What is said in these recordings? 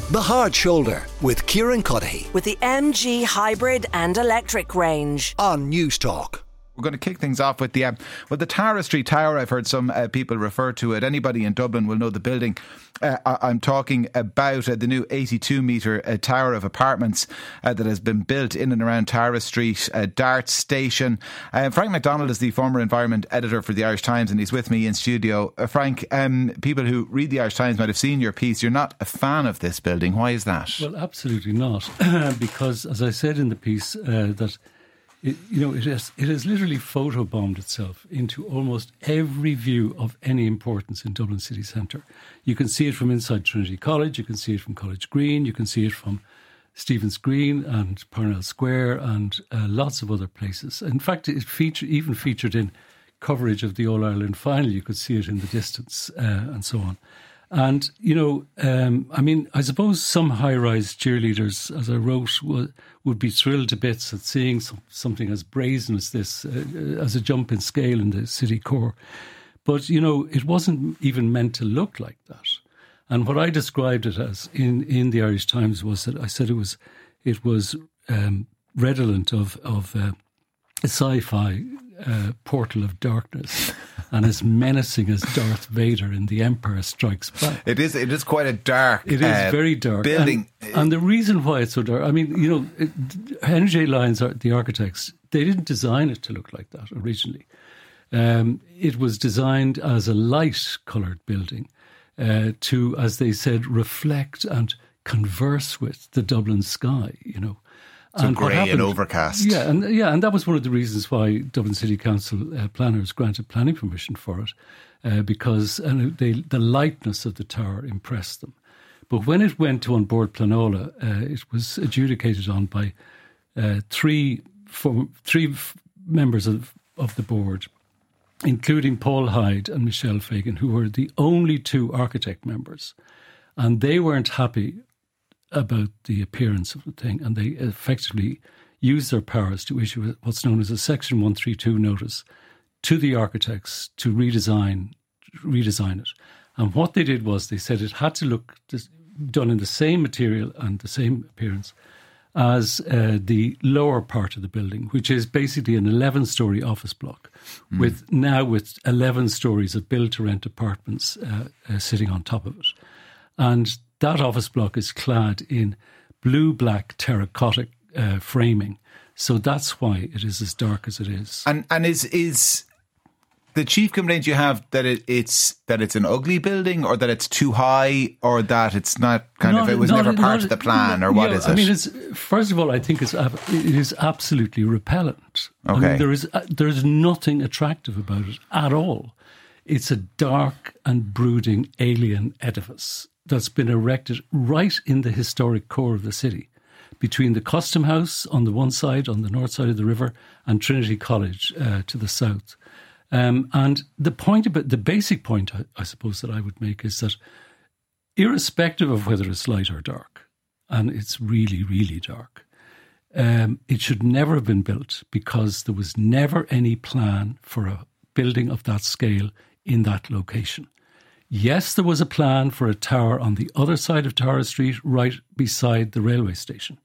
The Hard Shoulder with Kieran Cuddihy with the MG hybrid and electric range on News Talk. We're going to kick things off with the Tara Street Tower. I've heard some people refer to it. Anybody in Dublin will know the building. I'm talking about the new 82-metre tower of apartments that has been built in and around Tara Street, Dart Station. Frank McDonald is the former environment editor for the Irish Times, and he's with me in studio. Frank, people who read the Irish Times might have seen your piece. You're not a fan of this building. Why is that? Well, absolutely not. Because, as I said in the piece, that it has literally photobombed itself into almost every view of any importance in Dublin city centre. You can see it from inside Trinity College, you can see it from College Green, you can see it from Stephen's Green and Parnell Square and lots of other places. In fact, it even featured in coverage of the All-Ireland final. You could see it in the distance and so on. And, I suppose some high-rise cheerleaders, as I wrote, would be thrilled to bits at seeing something as brazen as this, as a jump in scale in the city core. But, it wasn't even meant to look like that. And what I described it as in the Irish Times was that I said it was redolent of a sci-fi portal of darkness, and as menacing as Darth Vader in The Empire Strikes Back. It is quite a dark. It is very dark building, and the reason why it's so dark. I mean, Henry J. Lyons, the architects, they didn't design it to look like that originally. It was designed as a light-coloured building to, as they said, reflect and converse with the Dublin sky. So grey and overcast. Yeah, and that was one of the reasons why Dublin City Council planners granted planning permission for it, because the lightness of the tower impressed them. But when it went to An Bord Pleanála, it was adjudicated on by three members of the board, including Paul Hyde and Michelle Fagan, who were the only two architect members. And they weren't happy about the appearance of the thing, and they effectively used their powers to issue what's known as a Section 132 notice to the architects to redesign it. And what they did was they said it had to look done in the same material and the same appearance as the lower part of the building, which is basically an 11-storey office block with 11 stories of build-to-rent apartments sitting on top of it. And that office block is clad in blue-black terracotta framing. So that's why it is as dark as it is. And is the chief complaint you have that it's an ugly building, or that it's too high, or that it's not it was never part of the plan, or what is it? I mean, first of all, I think it is absolutely repellent. Okay. I mean, there is nothing attractive about it at all. It's a dark and brooding alien edifice that's been erected right in the historic core of the city, between the Custom House on the one side, on the north side of the river, and Trinity College to the south. And the basic point, I suppose, that I would make is that irrespective of whether it's light or dark, and it's really, really dark, it should never have been built, because there was never any plan for a building of that scale in that location. Yes, there was a plan for a tower on the other side of Tara Street, right beside the railway station.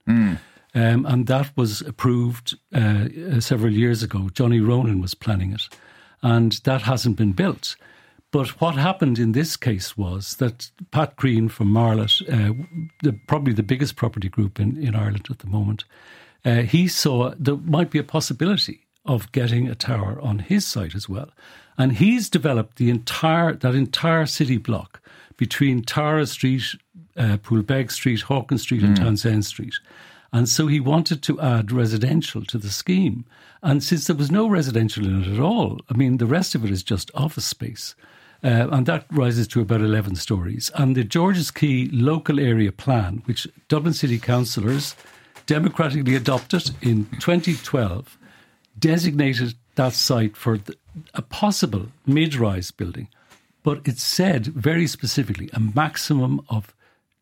And that was approved several years ago. Johnny Ronan was planning it, and that hasn't been built. But what happened in this case was that Pat Green from Marlett, probably the biggest property group in Ireland at the moment, he saw there might be a possibility of getting a tower on his site as well. And he's developed that entire city block between Tara Street, Poolbeg Street, Hawkins Street and Townsend Street. And so he wanted to add residential to the scheme. And since there was no residential in it at all, I mean, the rest of it is just office space. And that rises to about 11 stories. And the George's Quay local area plan, which Dublin City councillors democratically adopted in 2012, designated that site for a possible mid-rise building. But it said very specifically a maximum of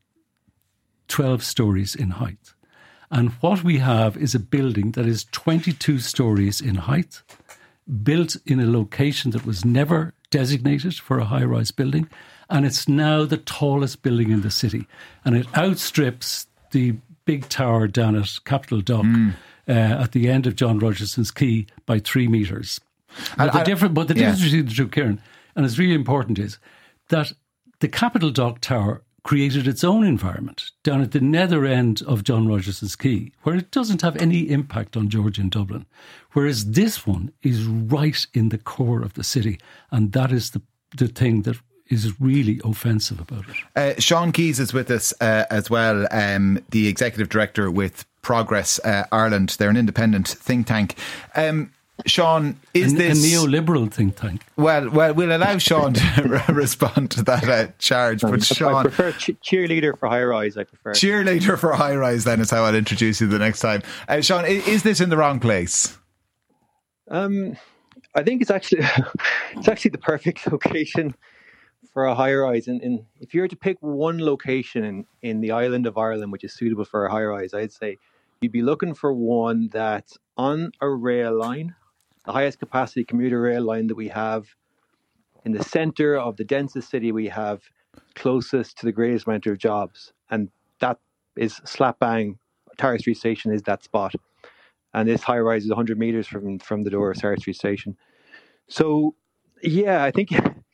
12 stories in height. And what we have is a building that is 22 stories in height, built in a location that was never designated for a high-rise building, and it's now the tallest building in the city, and it outstrips the big tower down at Capitol Dock at the end of John Rogerson's Quay by 3 metres. But the difference between the two, Kieran, and it's really important, is that the Capitol Dock Tower created its own environment down at the nether end of John Rogerson's Quay, where it doesn't have any impact on Georgian Dublin, whereas this one is right in the core of the city, and that is the thing that is really offensive about it. Sean Keyes is with us as well, the Executive Director with Progress Ireland. They're an independent think tank. Sean, is this... a neoliberal think tank? Well, we'll allow Sean to respond to that charge. But Sean... I prefer cheerleader for high rise, Cheerleader for high rise, then, is how I'll introduce you the next time. Sean, is this in the wrong place? I think it's actually the perfect location for a high rise. And if you were to pick one location in the island of Ireland which is suitable for a high rise, I'd say you'd be looking for one that's on a rail line, the highest capacity commuter rail line that we have, in the centre of the densest city we have, closest to the greatest amount of jobs. And that is slap bang. Tara Street Station is that spot. And this high rise is 100 metres from the door of Tara Street Station. So, yeah, I think,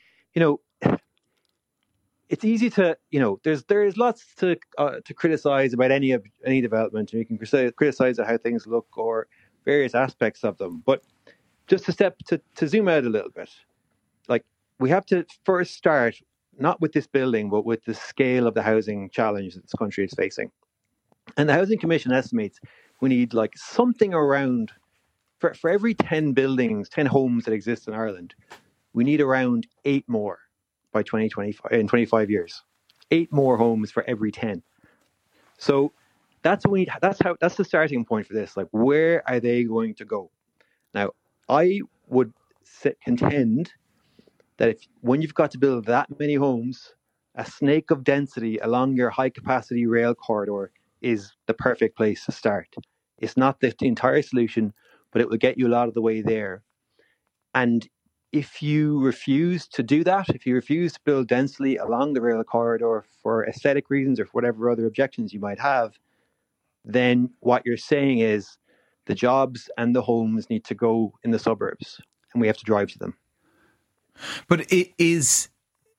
it's easy to, there's lots to criticise about any development. You can criticise how things look or various aspects of them. But just to zoom out a little bit, like, we have to first start not with this building, but with the scale of the housing challenge that this country is facing. And the Housing Commission estimates we need like something around, for every 10 buildings, 10 homes that exist in Ireland, we need around 8 more by 2025, in 25 years. 8 more homes for every 10. So that's what we need. That's the starting point for this. Like, where are they going to go? Now, I would contend that when you've got to build that many homes, a snake of density along your high capacity rail corridor is the perfect place to start. It's not the entire solution, but it will get you a lot of the way there. And if you refuse to do that, if you refuse to build densely along the rail corridor for aesthetic reasons or for whatever other objections you might have, then what you're saying is the jobs and the homes need to go in the suburbs, and we have to drive to them. But it is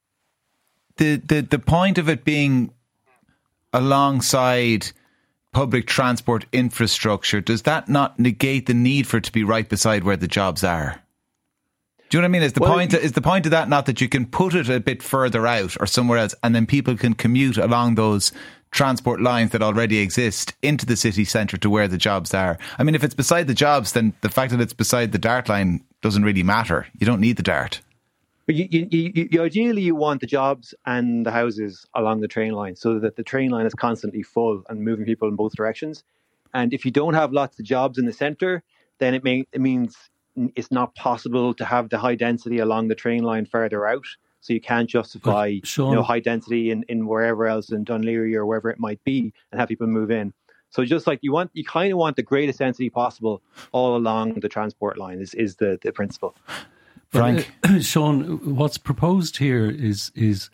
the point of it being alongside public transport infrastructure, does that not negate the need for it to be right beside where the jobs are? Do you know what I mean? Is the point of that not that you can put it a bit further out or somewhere else, and then people can commute along those transport lines that already exist into the city centre to where the jobs are? I mean, if it's beside the jobs, then the fact that it's beside the DART line doesn't really matter. You don't need the DART. But you ideally you want the jobs and the houses along the train line so that the train line is constantly full and moving people in both directions. And if you don't have lots of jobs in the centre, then it means it's not possible to have the high density along the train line further out. So you can't justify high density in wherever else in Dunleary or wherever it might be and have people move in. So just like you kind of want the greatest density possible all along the transport line is the principle. Frank? Sean, what's proposed here is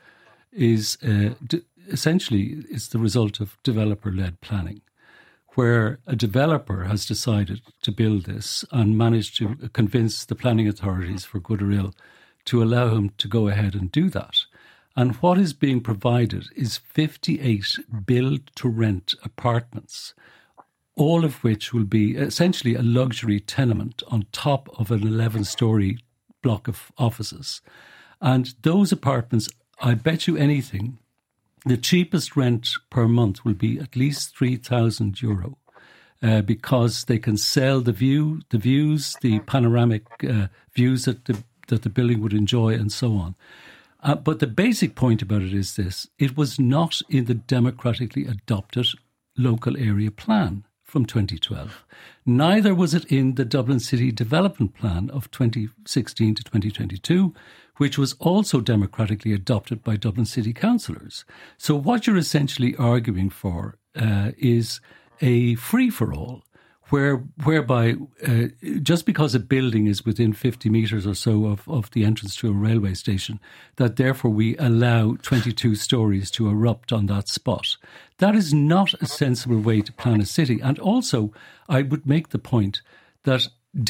essentially it's the result of developer-led planning, where a developer has decided to build this and managed to convince the planning authorities, for good or ill, to allow him to go ahead and do that. And what is being provided is 58 build-to-rent apartments, all of which will be essentially a luxury tenement on top of an 11-storey block of offices. And those apartments, I bet you anything, the cheapest rent per month will be at least €3,000 because they can sell the views, the panoramic views that the building would enjoy and so on. But the basic point about it is this: it was not in the democratically adopted local area plan from 2012. Neither was it in the Dublin City Development Plan of 2016 to 2022, which was also democratically adopted by Dublin City councillors. So what you're essentially arguing for is a free-for-all whereby just because a building is within 50 metres or so of the entrance to a railway station, that therefore we allow 22 stories to erupt on that spot. That is not a sensible way to plan a city. And also, I would make the point that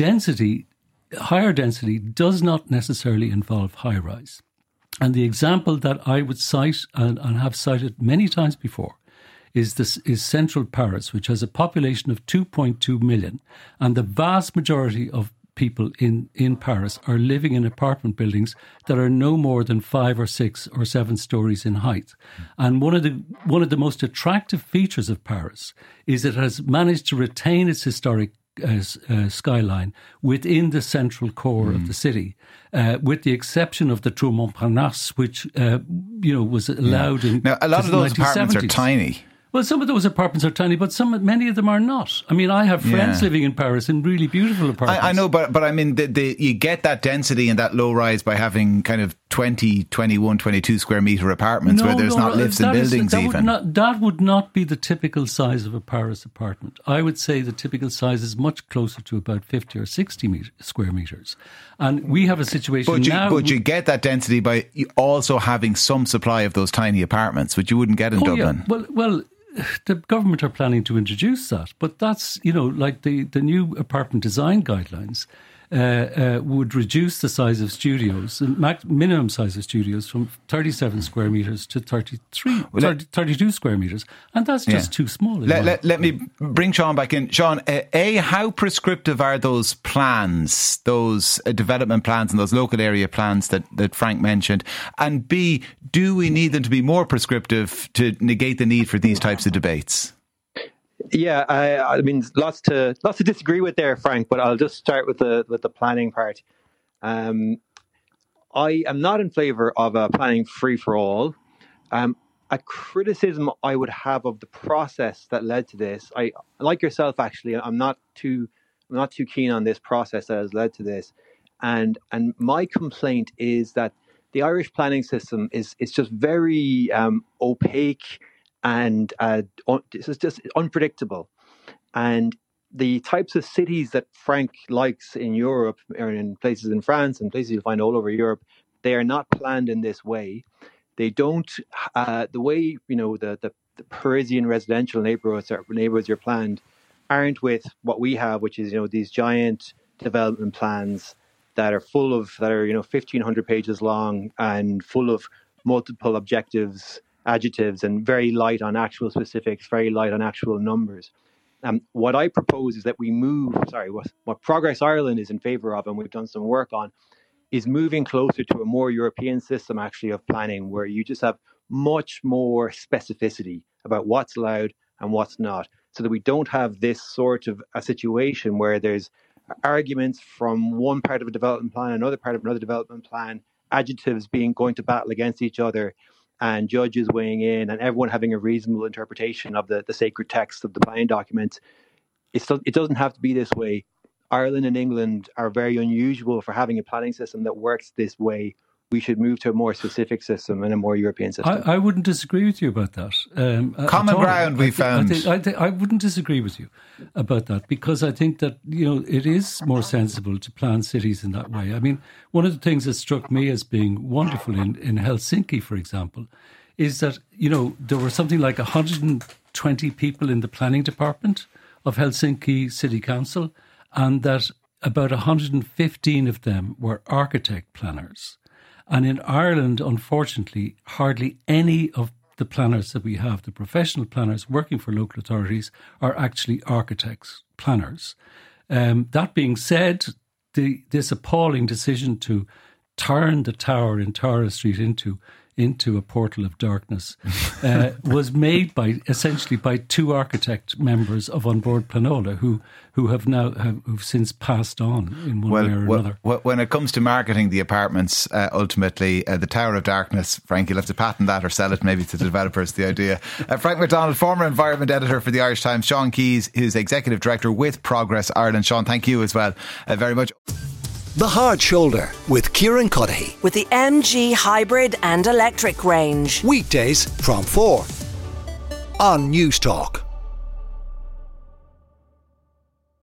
higher density does not necessarily involve high rise. And the example that I would cite and have cited many times before is central Paris, which has a population of 2.2 million. And the vast majority of people in Paris are living in apartment buildings that are no more than 5 or 6 or 7 stories in height. And one of the most attractive features of Paris is it has managed to retain its historic skyline within the central core of the city, with the exception of the Tour Montparnasse, which was allowed in. Now, a lot of those apartments are tiny. Well, some of those apartments are tiny, but many of them are not. I mean, I have friends living in Paris in really beautiful apartments. I know, but I mean, you get that density and that low rise by having kind of 20, 21, 22 square metre apartments where there's not lifts in buildings even. That would not be the typical size of a Paris apartment. I would say the typical size is much closer to about 50 or 60 square metres. And we have a situation now... But you get that density by also having some supply of those tiny apartments, which you wouldn't get in Dublin. Yeah. Well, the government are planning to introduce that, but that's, like the new apartment design guidelines would reduce the size of studios, the minimum size of studios, from 37 square metres to 32 square metres. And that's just too small. Let me bring Sean back in. Sean, A, how prescriptive are those plans, those development plans and those local area plans that Frank mentioned? And B, do we need them to be more prescriptive to negate the need for these types of debates? Yeah, I mean, lots to disagree with there, Frank. But I'll just start with the planning part. I am not in favour of a planning free for all. A criticism I would have of the process that led to this. I, like yourself, actually, I'm not too keen on this process that has led to this. And my complaint is that the Irish planning system is just very opaque. And this is just unpredictable. And the types of cities that Frank likes in Europe, or in places in France and places you'll find all over Europe, they are not planned in this way. They don't, the way, the Parisian residential neighborhoods are planned aren't with what we have, which is, these giant development plans that are 1,500 pages long and full of multiple objectives, adjectives, and very light on actual specifics, very light on actual numbers. What I propose is that we move, what Progress Ireland is in favour of, and we've done some work on, is moving closer to a more European system actually of planning, where you just have much more specificity about what's allowed and what's not, so that we don't have this sort of a situation where there's arguments from one part of a development plan, another part of another development plan, adjectives going to battle against each other, and judges weighing in, and everyone having a reasonable interpretation of the sacred text of the planning document. It doesn't have to be this way. Ireland and England are very unusual for having a planning system that works this way. We should move to a more specific system and a more European system. I wouldn't disagree with you about that. Common ground we found. I wouldn't disagree with you about that, because I think that, it is more sensible to plan cities in that way. I mean, one of the things that struck me as being wonderful in Helsinki, for example, is that, there were something like 120 people in the planning department of Helsinki City Council, and that about 115 of them were architect planners. And in Ireland, unfortunately, hardly any of the planners that we have, the professional planners working for local authorities, are actually architects, planners. That being said, this appalling decision to turn the tower in Tara Street into a portal of darkness was made essentially by 2 architect members of On Board Planola who've since passed on in one way or another. When it comes to marketing the apartments, ultimately the Tower of Darkness, Frank, you'll have to patent that or sell it maybe to the developers, the idea. Frank McDonald, former environment editor for the Irish Times. Sean Keys, who's executive director with Progress Ireland. Sean, thank you as well very much. The Hard Shoulder with Kieran Cuddihy. With the MG hybrid and electric range. Weekdays from 4 on News Talk.